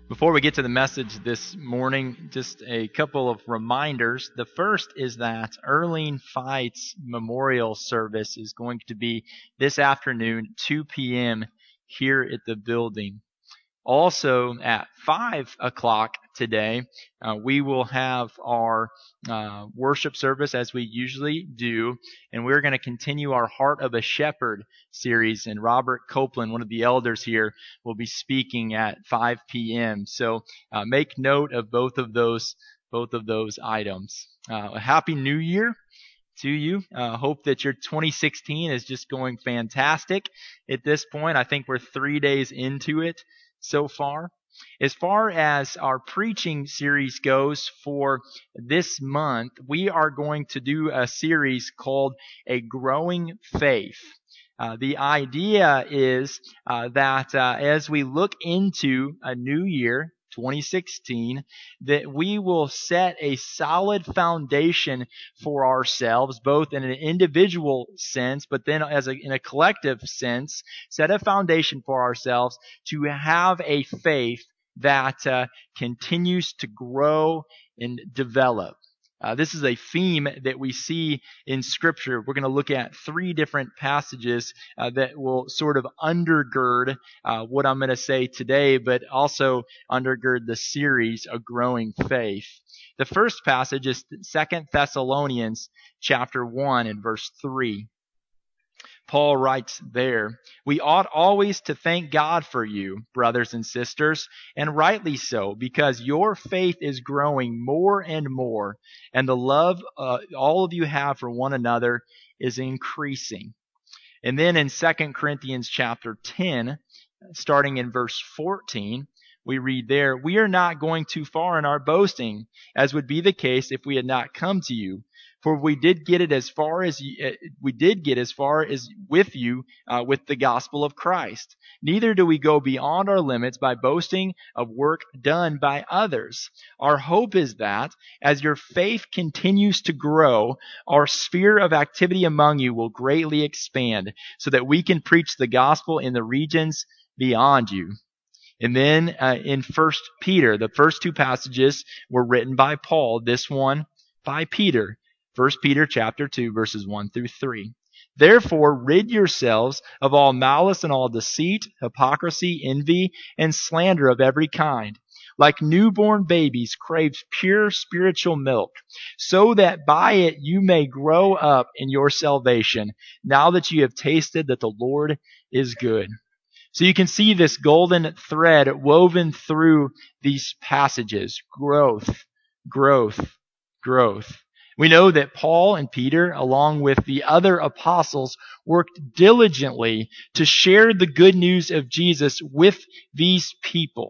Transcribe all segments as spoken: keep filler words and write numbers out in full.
Before we get to the message this morning, just a couple of reminders. The first is that Erling Feit's memorial service is going to be this afternoon, two p.m. here at the building. Also, at five o'clock today, uh, we will have our uh, worship service as we usually do, and we're going to continue our Heart of a Shepherd series, and Robert Copeland, one of the elders here, will be speaking at five p.m. So uh, make note of both of those both of those items. Uh, a Happy New Year to you. Uh, hope that your twenty sixteen is just going fantastic at this point. I think we're three days into it so far. As far as our preaching series goes for this month, we are going to do a series called A Growing Faith. Uh, the idea is uh, that uh, as we look into a new year, twenty sixteen, that we will set a solid foundation for ourselves, both in an individual sense, but then as a, in a collective sense, set a foundation for ourselves to have a faith that uh, continues to grow and develop. Uh, this is a theme that we see in Scripture. We're going to look at three different passages uh, that will sort of undergird uh, what I'm going to say today, but also undergird the series, A Growing Faith. The first passage is Second Thessalonians chapter one and verse three. Paul writes there, "We ought always to thank God for you, brothers and sisters, and rightly so, because your faith is growing more and more, and the love uh, all of you have for one another is increasing." And then in Second Corinthians chapter ten, starting in verse fourteen, we read there, "We are not going too far in our boasting, as would be the case if we had not come to you. For we did get it as far as you, uh, we did get as far as with you uh, with the gospel of Christ. Neither do we go beyond our limits by boasting of work done by others. Our hope is that as your faith continues to grow, our sphere of activity among you will greatly expand, so that we can preach the gospel in the regions beyond you." And then uh, in First Peter, the first two passages were written by Paul, this one by Peter. First Peter chapter two, verses one through three. "Therefore rid yourselves of all malice and all deceit, hypocrisy, envy, and slander of every kind. Like newborn babies, crave pure spiritual milk, so that by it you may grow up in your salvation, now that you have tasted that the Lord is good." So you can see this golden thread woven through these passages. Growth, growth, growth. We know that Paul and Peter, along with the other apostles, worked diligently to share the good news of Jesus with these people.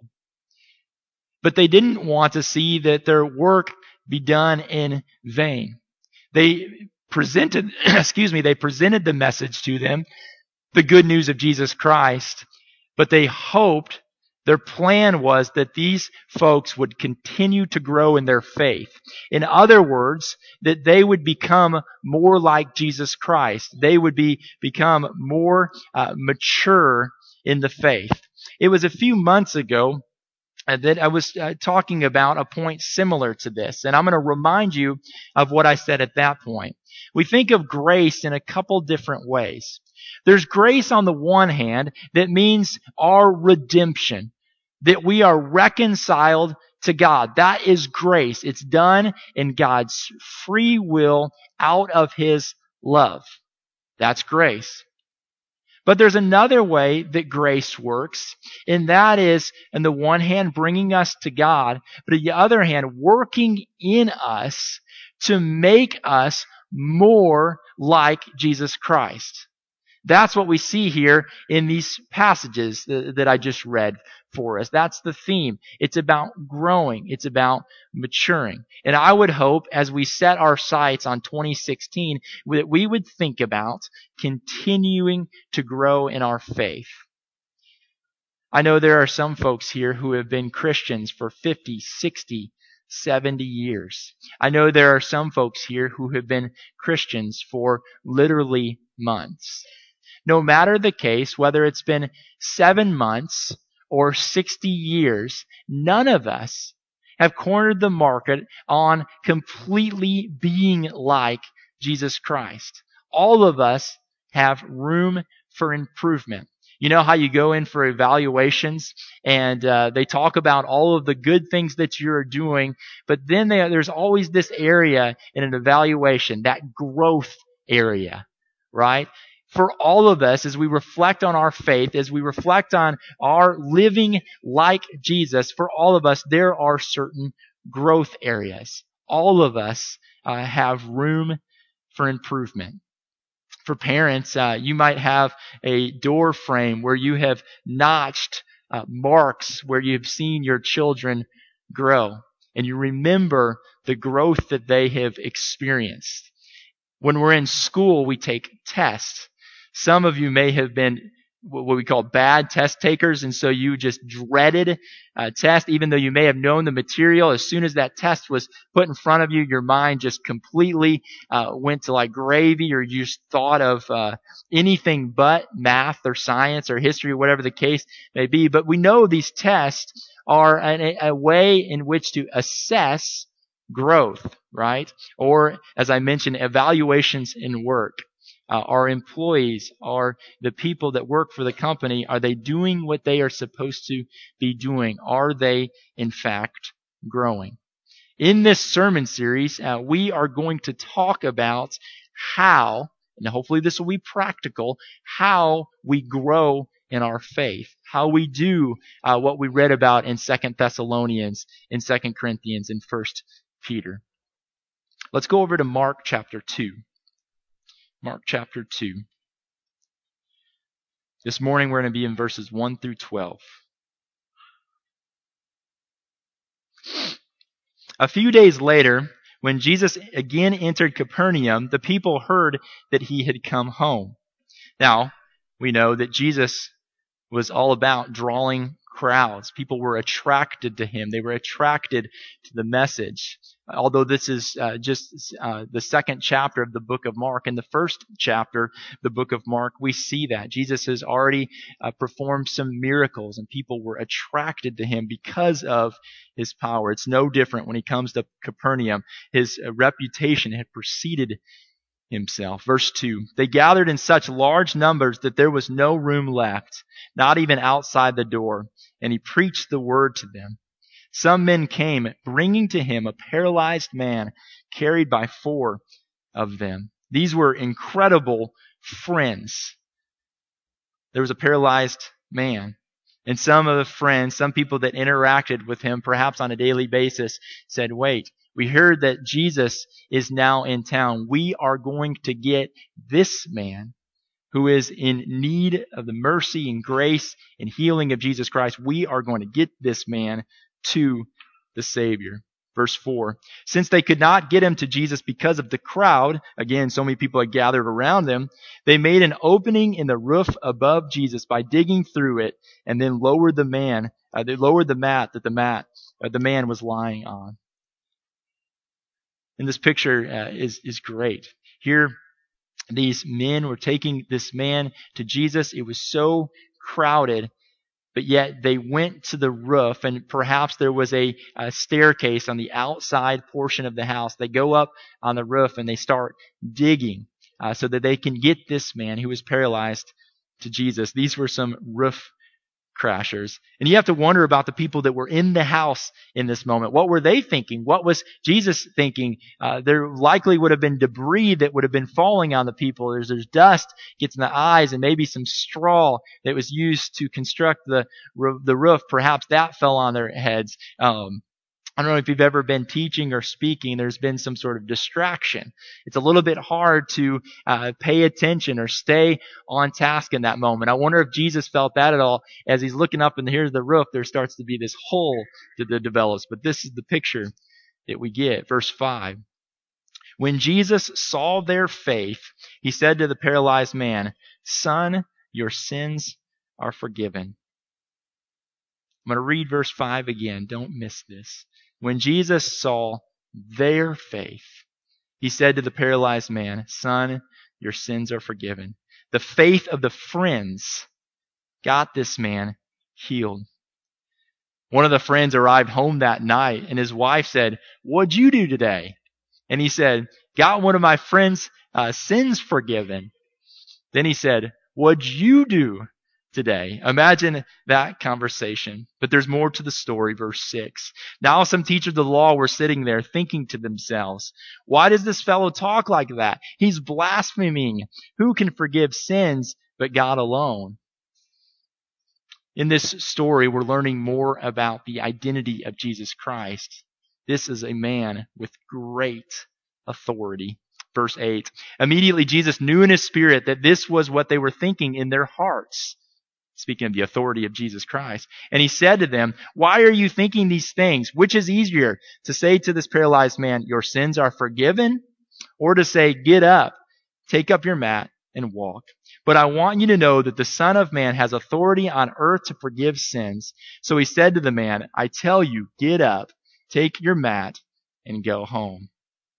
But they didn't want to see that their work be done in vain. They presented, excuse me, they presented the message to them, the good news of Jesus Christ, but they hoped, their plan was that these folks would continue to grow in their faith. In other words, that they would become more like Jesus Christ. They would be become more uh, mature in the faith. It was a few months ago uh, that I was uh, talking about a point similar to this, and I'm going to remind you of what I said at that point. We think of grace in a couple different ways. There's grace on the one hand that means our redemption, that we are reconciled to God. That is grace. It's done in God's free will out of His love. That's grace. But there's another way that grace works, and that is, on the one hand, bringing us to God, but on the other hand, working in us to make us more like Jesus Christ. That's what we see here in these passages that I just read for us. That's the theme. It's about growing. It's about maturing. And I would hope as we set our sights on twenty sixteen that we would think about continuing to grow in our faith. I know there are some folks here who have been Christians for fifty, sixty, seventy years. I know there are some folks here who have been Christians for literally months. No matter the case, whether it's been seven months or sixty years, none of us have cornered the market on completely being like Jesus Christ. All of us have room for improvement. You know how you go in for evaluations and uh, they talk about all of the good things that you're doing, but then they, there's always this area in an evaluation, that growth area, right? For all of us, as we reflect on our faith, as we reflect on our living like Jesus, for all of us, there are certain growth areas. All of us uh, have room for improvement. For parents, uh, you might have a door frame where you have notched uh, marks where you've seen your children grow, and you remember the growth that they have experienced. When we're in school, we take tests. Some of you may have been what we call bad test takers, and so you just dreaded a test, even though you may have known the material. As soon as that test was put in front of you, your mind just completely uh, went to like gravy, or you just thought of uh, anything but math or science or history or whatever the case may be. But we know these tests are a, a way in which to assess growth, right? Or, as I mentioned, evaluations in work. Uh, our employees, are the people that work for the company, are they doing what they are supposed to be doing? Are they, in fact, growing? In this sermon series, uh, we are going to talk about how, and hopefully this will be practical, how we grow in our faith, how we do uh, what we read about in Second Thessalonians, in Second Corinthians, and First Peter. Let's go over to Mark chapter two. Mark chapter two. This morning we're going to be in verses one through twelve. A few days later, when Jesus again entered Capernaum, the people heard that he had come home. Now, we know that Jesus was all about drawing crowds. People were attracted to him. They were attracted to the message. Although this is uh, just uh, the second chapter of the book of Mark. In the first chapter, the book of Mark, we see that Jesus has already uh, performed some miracles, and people were attracted to him because of his power. It's no different when he comes to Capernaum. His uh, reputation had preceded himself. Verse two, they gathered in such large numbers that there was no room left, not even outside the door, and he preached the word to them. Some men came, bringing to him a paralyzed man carried by four of them. These were incredible friends. There was a paralyzed man. And some of the friends, some people that interacted with him, perhaps on a daily basis, said, wait, we heard that Jesus is now in town. We are going to get this man who is in need of the mercy and grace and healing of Jesus Christ. We are going to get this man to the Savior. Verse four, since they could not get him to Jesus because of the crowd, again, so many people had gathered around them, they made an opening in the roof above Jesus by digging through it, and then lowered the man, uh, they lowered the mat that the mat, uh, the man was lying on. And this picture uh, is, is great. Here, these men were taking this man to Jesus. It was so crowded, but yet they went to the roof, and perhaps there was a, a staircase on the outside portion of the house. They go up on the roof and they start digging uh, so that they can get this man who was paralyzed to Jesus. These were some roof crashers. And you have to wonder about the people that were in the house in this moment. What were they thinking? What was Jesus thinking? Uh, there likely would have been debris that would have been falling on the people. There's, there's dust gets in the eyes, and maybe some straw that was used to construct the the roof. Perhaps that fell on their heads. Um, I don't know if you've ever been teaching or speaking, there's been some sort of distraction. It's a little bit hard to uh, pay attention or stay on task in that moment. I wonder if Jesus felt that at all. As he's looking up and here's the roof, there starts to be this hole that develops. But this is the picture that we get. Verse five. When Jesus saw their faith, he said to the paralyzed man, "Son, your sins are forgiven." I'm going to read verse five again. Don't miss this. When Jesus saw their faith, he said to the paralyzed man, "Son, your sins are forgiven." The faith of the friends got this man healed. One of the friends arrived home that night, and his wife said, "What'd you do today?" And he said, "Got one of my friend's uh, sins forgiven." Then he said, "What'd you do today?" Imagine that conversation. But there's more to the story, verse six. Now some teachers of the law were sitting there thinking to themselves, "Why does this fellow talk like that? He's blaspheming. Who can forgive sins but God alone?" In this story, we're learning more about the identity of Jesus Christ. This is a man with great authority. Verse eight. Immediately Jesus knew in his spirit that this was what they were thinking in their hearts. Speaking of the authority of Jesus Christ. And he said to them, "Why are you thinking these things? Which is easier, to say to this paralyzed man, 'Your sins are forgiven,' or to say, 'Get up, take up your mat, and walk'? But I want you to know that the Son of Man has authority on earth to forgive sins." So he said to the man, "I tell you, get up, take your mat, and go home."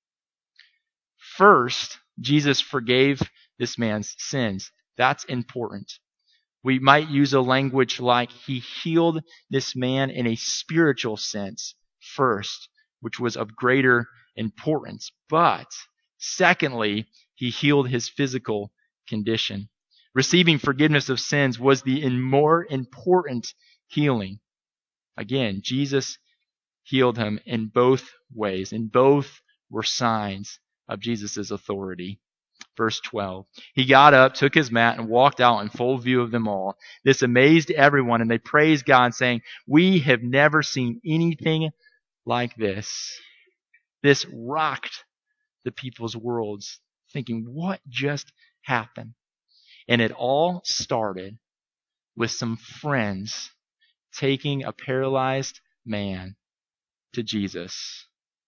First, Jesus forgave this man's sins. That's important. We might use a language like he healed this man in a spiritual sense first, which was of greater importance. But secondly, he healed his physical condition. Receiving forgiveness of sins was the more important healing. Again, Jesus healed him in both ways, and both were signs of Jesus' authority. Verse twelve. He got up, took his mat, and walked out in full view of them all. This amazed everyone, and they praised God, saying, "We have never seen anything like this." This rocked the people's worlds, thinking, what just happened? And it all started with some friends taking a paralyzed man to Jesus.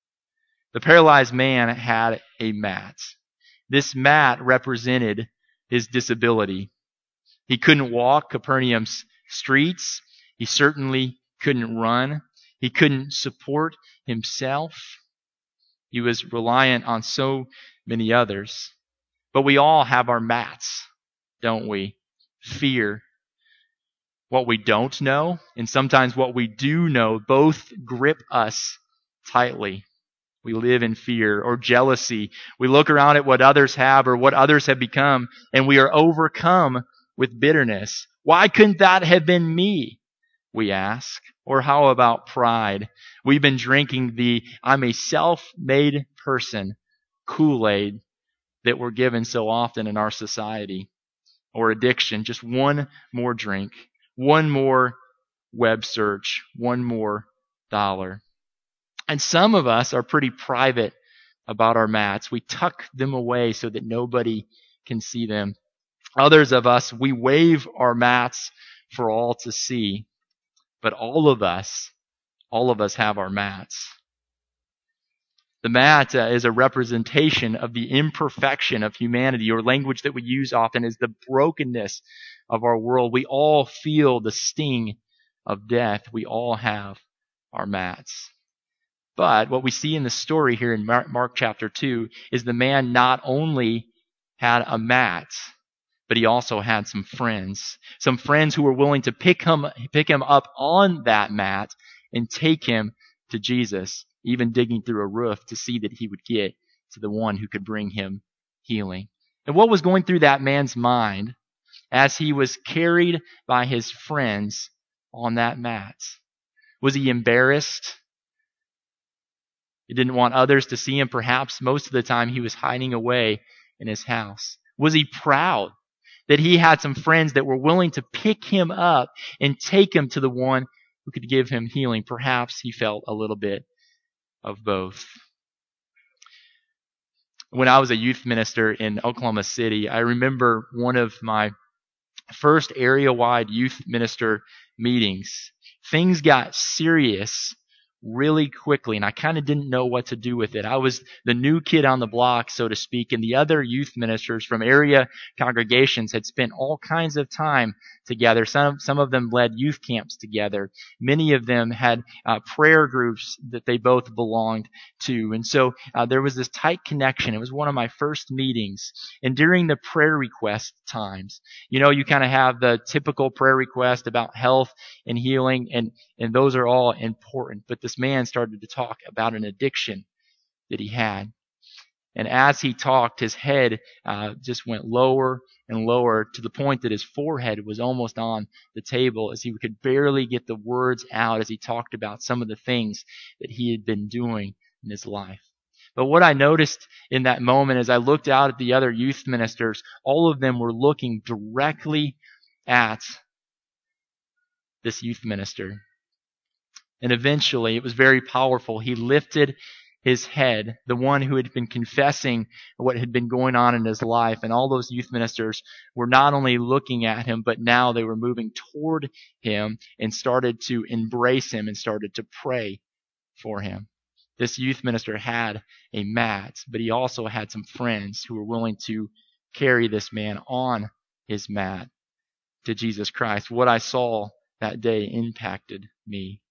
The paralyzed man had a mat. This mat represented his disability. He couldn't walk Capernaum's streets. He certainly couldn't run. He couldn't support himself. He was reliant on so many others. But we all have our mats, don't we? Fear, what we don't know, and sometimes what we do know, both grip us tightly. We live in fear or jealousy. We look around at what others have or what others have become, and we are overcome with bitterness. Why couldn't that have been me? We ask. Or how about pride? We've been drinking the "I'm a self-made person" Kool-Aid that we're given so often in our society. Or addiction, just one more drink, one more web search, one more dollar. And some of us are pretty private about our mats. We tuck them away so that nobody can see them. Others of us, we wave our mats for all to see. But all of us, all of us have our mats. The mat uh, is a representation of the imperfection of humanity, or language that we use often is the brokenness of our world. We all feel the sting of death. We all have our mats. But what we see in the story here in Mark, Mark chapter two is the man not only had a mat, but he also had some friends. Some friends who were willing to pick him, pick him up on that mat and take him to Jesus, even digging through a roof to see that he would get to the one who could bring him healing. And what was going through that man's mind as he was carried by his friends on that mat? Was he embarrassed? He didn't want others to see him. Perhaps most of the time he was hiding away in his house. Was he proud that he had some friends that were willing to pick him up and take him to the one who could give him healing? Perhaps he felt a little bit of both. When I was a youth minister in Oklahoma City, I remember one of my first area-wide youth minister meetings. Things got serious really quickly, and I kind of didn't know what to do with it. I was the new kid on the block, so to speak, and the other youth ministers from area congregations had spent all kinds of time together. Some, some of them led youth camps together. Many of them had uh, prayer groups that they both belonged to. And so uh, there was this tight connection. It was one of my first meetings. And during the prayer request times, you know, you kind of have the typical prayer request about health and healing, and, and those are all important. But this man started to talk about an addiction that he had. And as he talked, his head uh, just went lower and lower to the point that his forehead was almost on the table as he could barely get the words out as he talked about some of the things that he had been doing in his life. But what I noticed in that moment as I looked out at the other youth ministers, all of them were looking directly at this youth minister. And eventually, it was very powerful. He lifted his head, the one who had been confessing what had been going on in his life. And all those youth ministers were not only looking at him, but now they were moving toward him and started to embrace him and started to pray for him. This youth minister had a mat, but he also had some friends who were willing to carry this man on his mat to Jesus Christ. What I saw that day impacted me.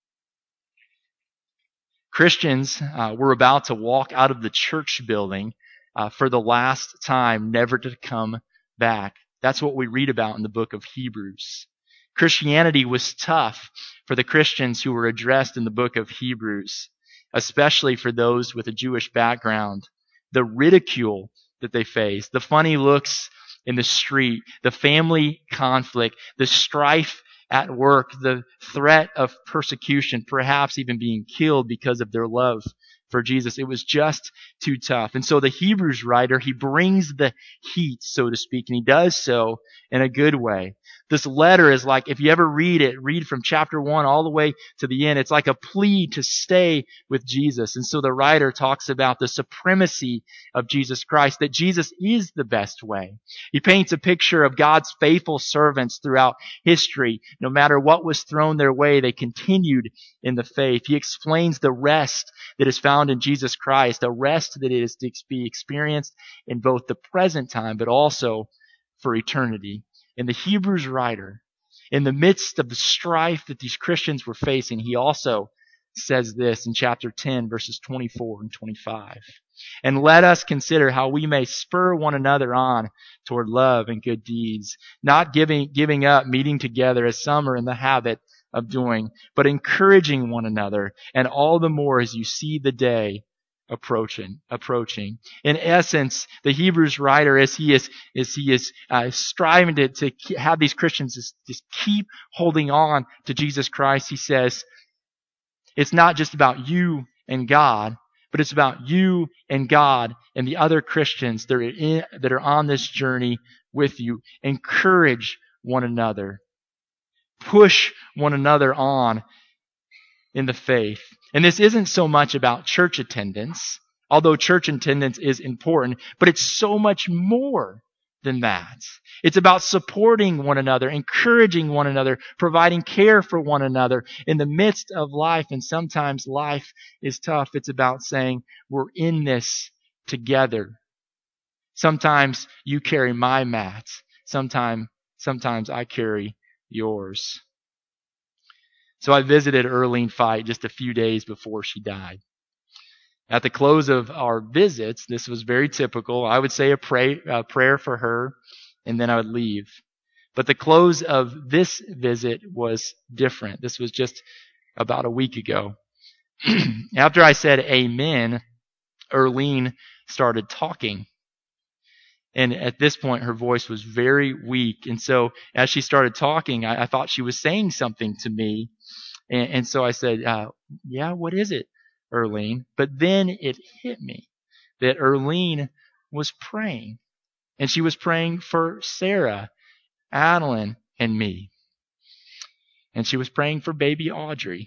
Christians uh, were about to walk out of the church building uh, for the last time, never to come back. That's what we read about in the book of Hebrews. Christianity was tough for the Christians who were addressed in the book of Hebrews, especially for those with a Jewish background. The ridicule that they faced, the funny looks in the street, the family conflict, the strife at work, the threat of persecution, perhaps even being killed because of their love for Jesus. It was just too tough. And so the Hebrews writer, he brings the heat, so to speak, and he does so in a good way. This letter is like, if you ever read it, read from chapter one all the way to the end. It's like a plea to stay with Jesus. And so the writer talks about the supremacy of Jesus Christ, that Jesus is the best way. He paints a picture of God's faithful servants throughout history. No matter what was thrown their way, they continued in the faith. He explains the rest that is found in Jesus Christ, a rest that is to be experienced in both the present time, but also for eternity. And the Hebrews writer, in the midst of the strife that these Christians were facing, he also says this in chapter ten, verses twenty-four and twenty-five. And let us consider how we may spur one another on toward love and good deeds, not giving, giving up meeting together as some are in the habit of doing, but encouraging one another, and all the more as you see the day approaching. Approaching. In essence, the Hebrews writer, as he is, as he is uh, striving to, to have these Christians just, just keep holding on to Jesus Christ, he says, it's not just about you and God, but it's about you and God and the other Christians that are in, that are on this journey with you. Encourage one another. Push one another on in the faith. And this isn't so much about church attendance, although church attendance is important, but it's so much more than that. It's about supporting one another, encouraging one another, providing care for one another in the midst of life. And sometimes life is tough. It's about saying, we're in this together. Sometimes you carry my mat. Sometimes, sometimes I carry yours. So I visited Earlene Fight just a few days before she died. At the close of our visits, this was very typical. I would say a, pray, a prayer for her, and then I would leave. But the close of this visit was different. This was just about a week ago. After I said amen, Earlene started talking. And at this point, her voice was very weak. And so as she started talking, I, I thought she was saying something to me. And, and so I said, uh, yeah, what is it, Earlene? But then it hit me that Earlene was praying. And she was praying for Sarah, Adeline, and me. And she was praying for baby Audrey,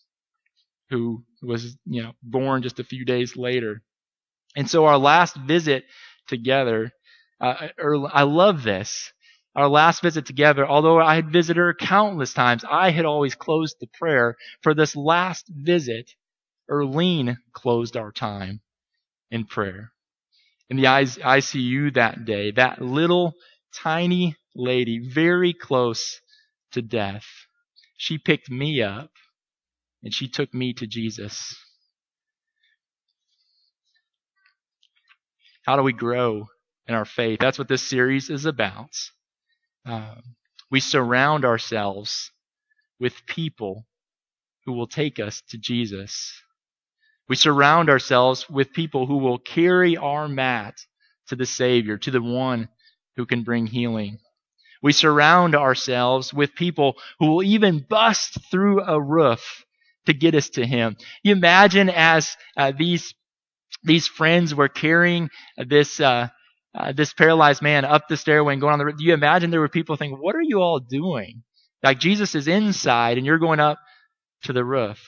who was, you know, born just a few days later. And so our last visit together, uh, I love this. Our last visit together, although I had visited her countless times, I had always closed the prayer for this last visit Erlene closed our time in prayer. In the I C U that day, that little tiny lady, very close to death, she picked me up and she took me to Jesus. How do we grow in our faith? That's what this series is about. Um, we surround ourselves with people who will take us to Jesus. We surround ourselves with people who will carry our mat to the Savior, to the one who can bring healing. We surround ourselves with people who will even bust through a roof to get us to Him. You imagine as uh, these these friends were carrying this uh, uh, this paralyzed man up the stairway and going on the roof. Do you imagine there were people thinking, "What are you all doing? Like Jesus is inside and you're going up to the roof."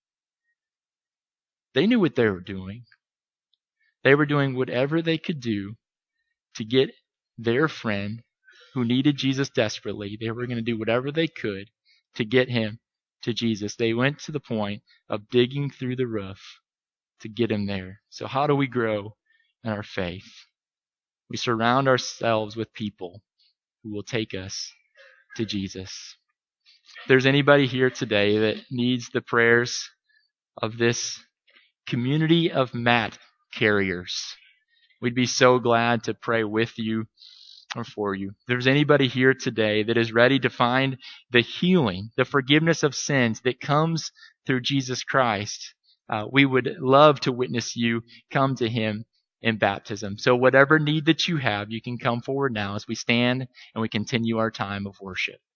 They knew what they were doing. They were doing whatever they could do to get their friend who needed Jesus desperately. They were going to do whatever they could to get him to Jesus. They went to the point of digging through the roof to get him there. So how do we grow in our faith? We surround ourselves with people who will take us to Jesus. If there's anybody here today that needs the prayers of this community of mat carriers, we'd be so glad to pray with you or for you. If there's anybody here today that is ready to find the healing, the forgiveness of sins that comes through Jesus Christ, uh, we would love to witness you come to Him in baptism. So whatever need that you have, you can come forward now as we stand and we continue our time of worship.